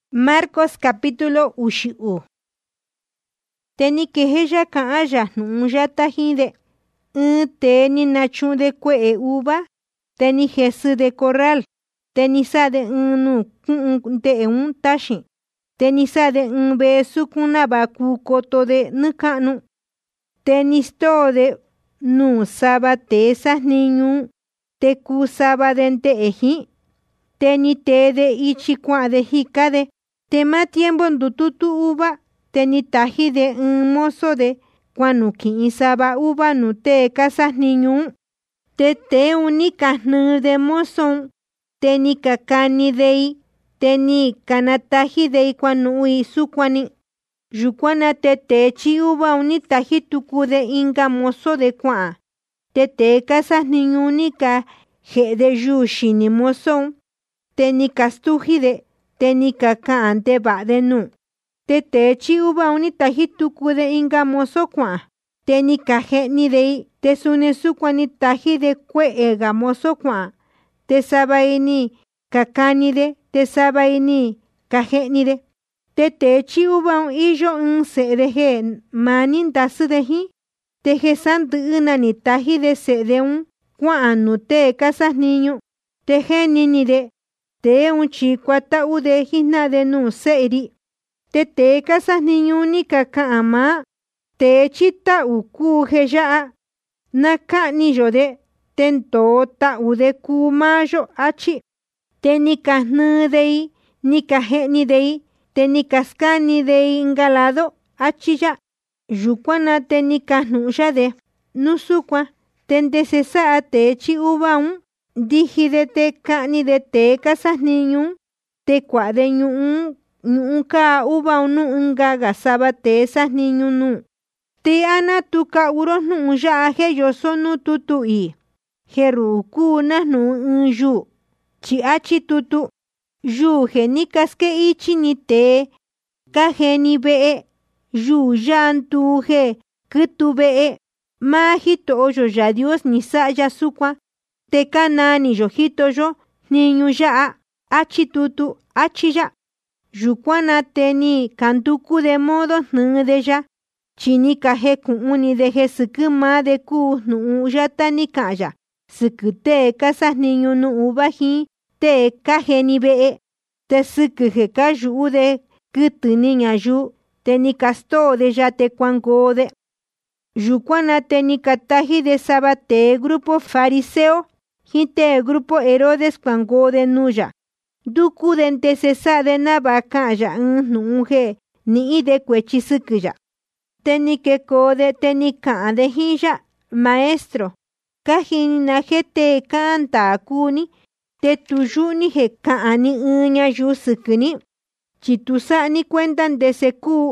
Marcos capítulo 10. Teni quejeya ka'aya nu'unya tajinde. Teni nachunde kue'e uva. Teni jeside corral. Teni sade nu ku'unte taxin. Teni sade besu kunaba kukotode nukanu. Teni stode nu sabate sasniñu. Te kusaba dente eji. Teni tede ichi kuade hikade. Tema tiempo ndututu uva. Teni tajide mozo de kuanuki isaba uva nute casas niñu. Te unika de mozo. Teni kakani dei. Teni kanataji dei kuanui sukwani. Yukuana te chi uva unitaji tuku de inga mozo de kuan. Te casas niñu unika je de yushi ni mozo. Teni kastuji de. Teni kakante ba de nu. Te chi uva unitaji tuku de inga mozo kuan. Teni kajeni dei. Te sune sukwani taji de kue'ega mozo kuan. Te sabaini kakani de. Te sabaini kajeni de. Te chi uva iyo se de je manin dasu de hi. Te je santu ni taji de se de kuan nu te casas niñu. Te genini de. Te chikuata ude hina de nu seiri. Te casas niñu ni kakama. Te chita uku heya. Naka ni yo de. Tento ta ude kumayo achi. Te ni kahnu dei. Ni kajeni dei. Te ni kaskani dei ingalado achi ya. Yukuana te ni kahnu ya de. Nusukwa. Tende sesa te chi uva diji de te kani de te casas niñu. Te kwa de ñu'un ka uva nga gasaba te esas niñu nu. Te ana tuka uros nu ya je yo sonu tutu i. Jeru ku na nu yu. Chi achi tutu. Yu je ni kaske ichi ni te. Ka je ni be. Yu yan tu je kutu be. Ma hito oyo ya Dios ni sa ya sukwa. Te kana ni yo hito yo. Niñu ya achi tutu achi ya. Yukuana teni kantuku de modo nu de ya. Chini kaje kuuni de je sukuma de ku nu yata ni kaya. Sukute casas niñu nu uvaji. Te kaje ni be. Te sukuje kayu de kutu niña yu. Teni kasto de ya te kuango de. Yukuana teni kataji de sabate grupo fariseo. Hinte grupo Herodes kuango de nuya. Duku dente sesa de nabakaya nuje ni de kuechisukuya. Teni keko de teni kaan de hiya. Maestro. Kajina jete kanta kuni. Te tuyuni je kaani uña yusukuni. Chitusa ni cuentan de seku.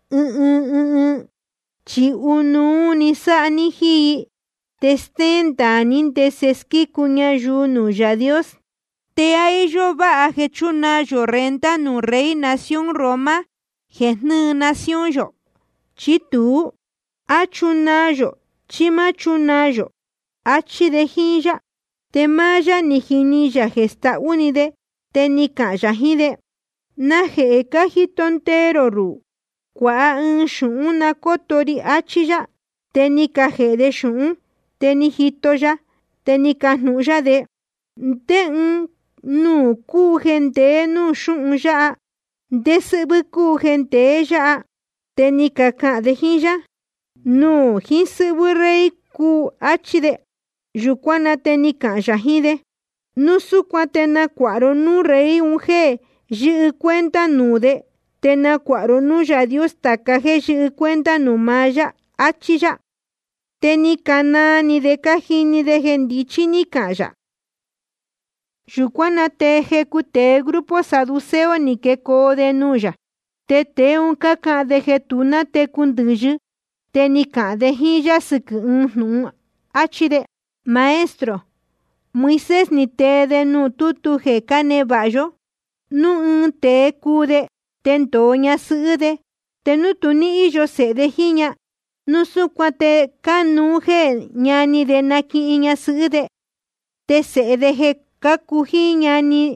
Chi unu ni sa ni hi. Te stenta ni te seski kuña yunu ya Dios. Te a ello va a jechuna yo renta nu rey nación Roma. Jenu nación yo. Chitu. Achunayo. Chimachunayo. Achi de hinja. Te maya ni hinilla gesta unide. Te ni kaya hide. Naje ekaji tontero ru. Kwa shuna kotori achiya. Te ni kaje de shun. Te ni hito ya. Te ni kahnuya de. Te nu ku gente nu shun ya. De subu ku gente ya. Te ni kaka de hinja. Nu hin subu rey ku achide. Yukuana te ni kaya hide. Nu sukwa te na kwaro nu rey unje. Yu cuenta nude. Te na kwaro nu ya Dios takaje yu cuenta nu maya achiya. Te ni kana ni de kajini de gendichi ni kaya. Yukuana te ejecute grupo saduceo ni keko de nuya. Te un kaka de jetuna te kunduyu. Te ni ka de hiya suku nu achide. Maestro. Moisés ni te de nu tutu je kane bayo. Nu te kude. Tentoña sude. Te nu tuni iyo se de hiña. Nu sukwate kanu je ñani de naki iña sude. Te se de je kakuji ñani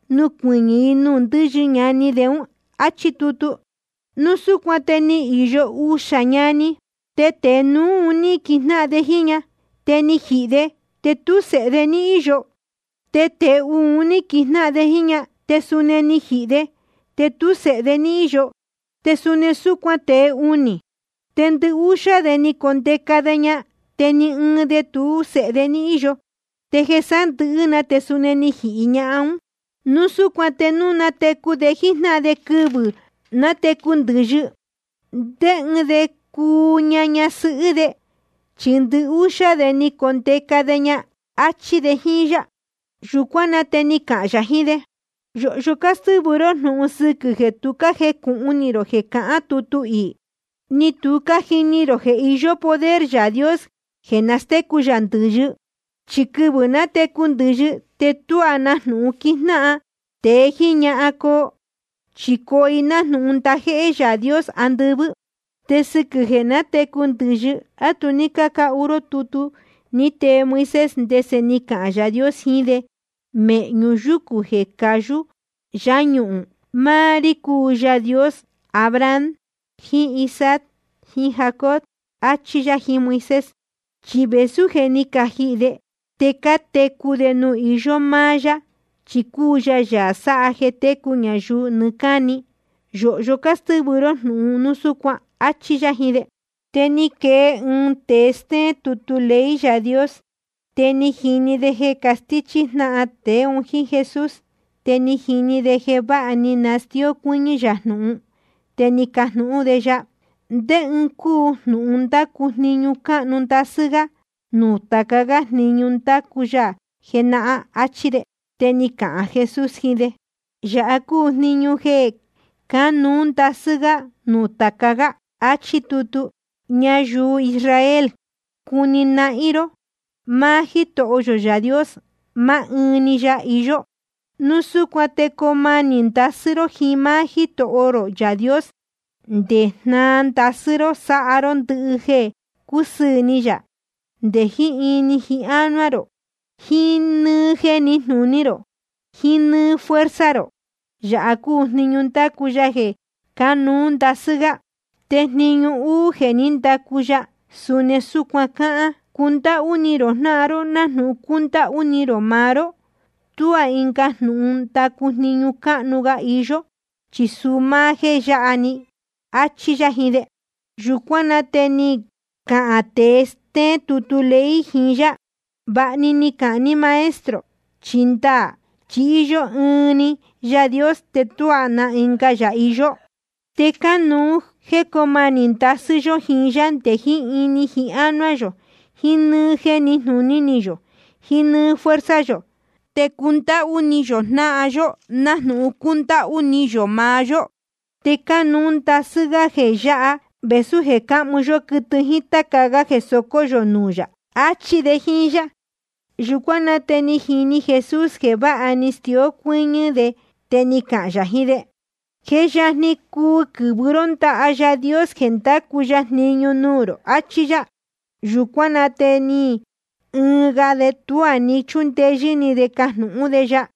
nukuiñi nundiyi ñani deun achitutu. Nusukuateni iyo usha ñani. Te nuni kina de hiña. Teni hide. Te tu se de ni iyo. Te uni kina de hiña. Te sune ni hide. Te tu se de ni iyo. Te sune sukuate uni. Tendi usha de ni konteka de ña. Teni de tu se de ni iyo. Te jesan na te sune ni hiña aun. Nusukuate nuna teku de hina de kubu. Na teku ndiyu. De ku ñaña sude. Chindi usha de ni konteka de ña. Achi de hiya. Yukuana te ni kaya hide. Yo kastuburo nu suku je tuka je kuniro je kaa tutu i. Ni tuka jiniro je iyo poder ya Dios. Je nasteku yanduyu. Chikubuna te kunduyu. Te tuana nu kina. Te hiña ako. Chikoina nu untaje ya Dios andubu. Te sikujena te kunduyu. Atunika ka uro tutu. Ni te Moisés ndese ni kaya Dios hide. Me nyuyuku je kayu. Yañu. Mariku ya Dios. Abraham. Hi Isaac. Hi Jacob. Achiya hi Moisés. Chibesu je ni kahide. Teka teku de nu iyo maya. Chikuya ya saaje teku ñayu nukani. Yo kastuburo nu sukua. Achiya hide. Teni que un teste tutulei ya Dios. Teni hini de je castichi na ate un hi Jesús. Teni hini de je baani nastio kuñi ya nu. Teni kahnu de ya. De un ku nu unta ku niñu ka nunta siga. Nu takaga niñu unta kuya. Genaa achide. Teni ka Jesús hide. Ya ku niñu je. Ka nunta siga. Nu takaga achitutu. Ñayu Israel. Kunina iro. Ma hito oyo ya Dios. Ma uni ya iyo. Nusukuate koma nintasiro hima hito oro ya Dios. De nantasiro saaron duje. Kusuni ya. De hi ini hi anuaro. Hi nuge ni nuniro. Hi nu fuerzaro. Ya aku niñunta kuyaje. Kanun dasiga. Te niñu uje ninta kuya. Sune sukuakaa. Kunta uniro naro nanu kunta uniro maro. Tua inka nunta niñu kanuga iyo. Chisumaje ya ani. Achi ya hide. Yukuana teni kaateste tutulei hiya. Bani ni kani maestro. Chinta. Chillo uni. Ya Dios te tuana inka ya iyo. Te kanu je komaninta suyo hiyan te hi ini hi anuayo. Hi nu je ni nuni yo. Hi nu fuerza yo. Te kunta unillo naayo. Nahnu kunta unillo mayo. Te kanunta siga je ya. Besu je kamuyo kutuhita kaga je sokoyo nuya. Achi de hiya. Yukuana teni hini Jesús je va anistio kuñu de teni kaya hide. Que ya ni ku kuburonta aya Dios genta kuya niño nuro. Achiya. Yukuana teni. Nga de tua ni chunteji ni de kahnu de ya.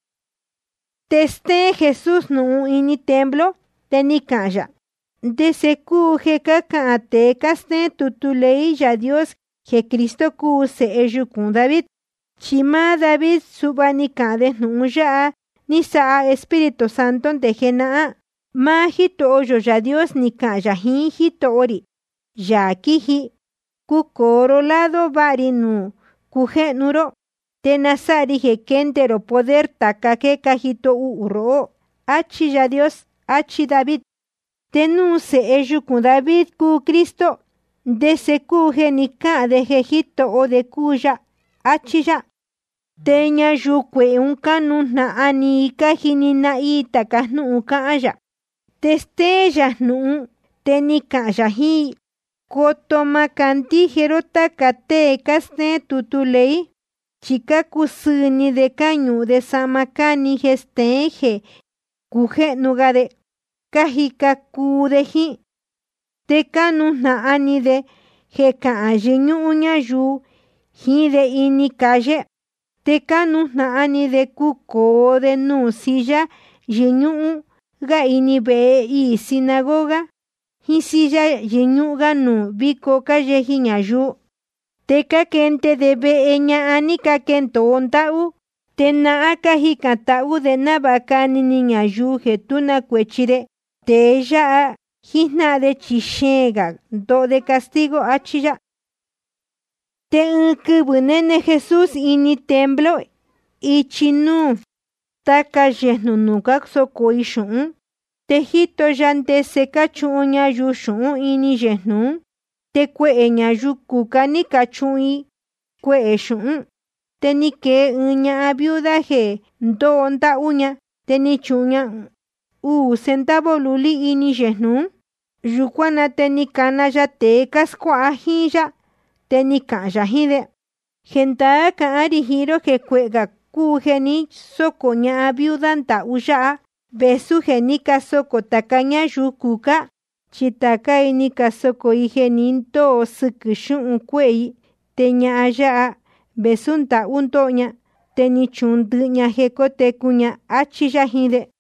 Teste Jesús nu ini templo. Teni kaya. De se ku je kakate kaste tutulei ya Dios. Que Cristo ku se eyukun David. Chima David subani kade nu ya. Ni saa Espíritu Santo de genaa. Ma hito oyo ya Dios ni kaya hito ori. Ya kihi. Kukoro lado barinu. Kujenuro. Tenasari je kentero poder takake kahito uro. Achi ya Dios. Achi David. Tenu se eyukun David ku Cristo. De se kuje ni ka de jejito o de kuya. Achi ya. Teña yukwe un kanu na ani kahini na ita kahnu kaya. Testeya nu teni kaya hi. Kotoma kanti jerota kate kaste tutulei. Chika kusuni de kañu de samakani gesteje. Kuje nugade. Kahika kudeji. Te kanu na ani de. Jeka ayenyu uñayu. Hi de ini kaye. Te kanu naani de kukoo de nuu silla yiñu'u ga ini ve'e ii sinagoga jin silla yiñu'uga nuu viko kayeji ñayuu. Te kakente de ve'e ña'a ni kakentoo nta'u. Te na'a kajikan ta'u de nava kanini ñayuu jetuna kuechide. Tee ya'a jitna'a de chi xeenga ndo'o de castigo, achi ya. Te ɨɨn kɨvɨ nene Jesús ini templo ichi nuu taka yejnu nuu kasokoi xu'un. Te jito ya ndese kachu'un ñayuu xu'un ini yejnu. Te kue'e ñayuu kuka ni kachu'un kue'e xu'un. Te ni kee ɨɨn ña'a viuda je ndoo nda'u ña. Te ni chu'un ña 2 centavo luli ini yejnu. Yukuan na te ni kana ya tee kaskua'a jin ya. Te ni ka'an ya jin de: Jendaa ka'an ri ji'in-ro je kue'ega kuu je ni soko ña'a viuda nda'u ya'a vesu je ni kasoko taka ñayuu kuka. Chi takai ni kasokoi je ni ndoo sɨkɨ xu'un kue'i. Te ña'a ya'a vesu nda'u ndoo ña. Te ni chu'un ndɨ'ɨ ña je koteku ña, achi ya jin de.